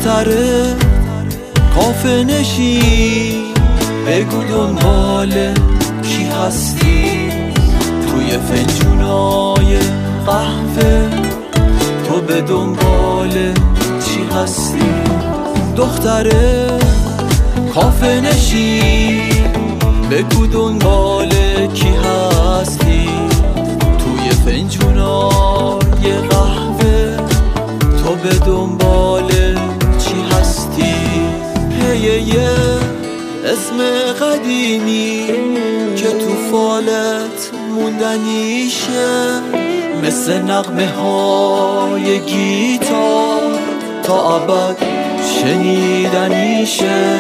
دختره کافه نشین، بگو دنبال کی هستی؟ توی فنجونای قهوه تو به دنبال چی هستی؟ دختره کافه نشین، بگو دنبال کی هستی؟ توی فنجونای قهوه تو به دنبال چی هستی؟ یه اسم قدیمی که تو فالت موندنیشه، مثل نغمه های گیتار تا ابد شنیدنیشه.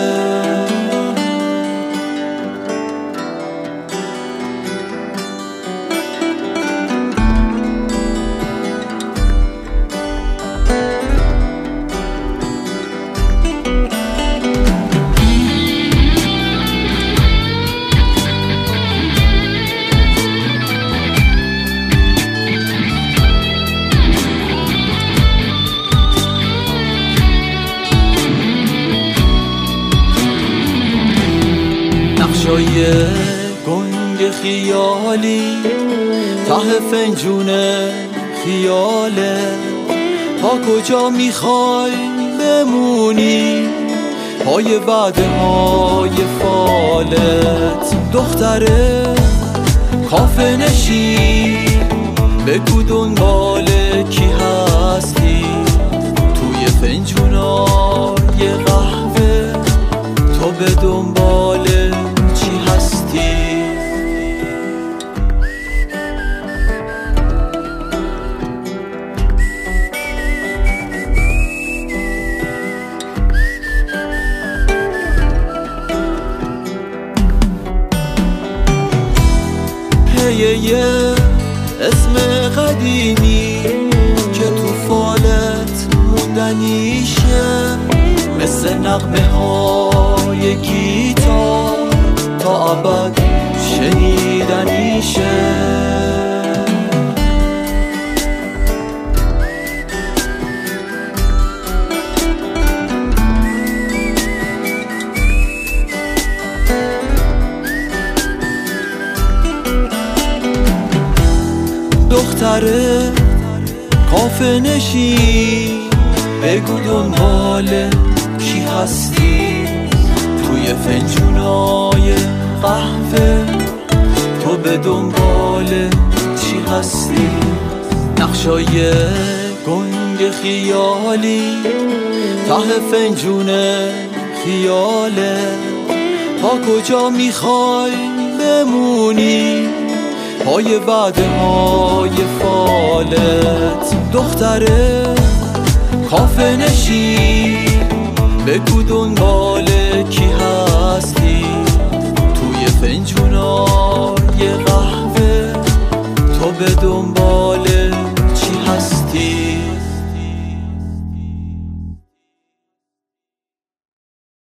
نقشای گنگ خیالی ته فنجون خیاله، تا کجا میخوای بمونی پای وعده های فالت؟ دختره کافه نشین، بگو دنبال کی هستی؟ توی فنجونای قهوه تو به دنبال چی هستی؟ یه اسم قدیمی که تو فالت موندنیشه، مثل نغمه های گیتار تا ابد شنیدنیشه. دختره کافه نشین، بگو دنبال کی هستی؟ توی فنجونای قهوه تو به دنبال چی هستی؟ نقشای گنگ خیالی ته فنجون خیاله، تا کجا میخوای بمونی پای وعده های فالت؟ دختره کافه نشین، بگو دنبال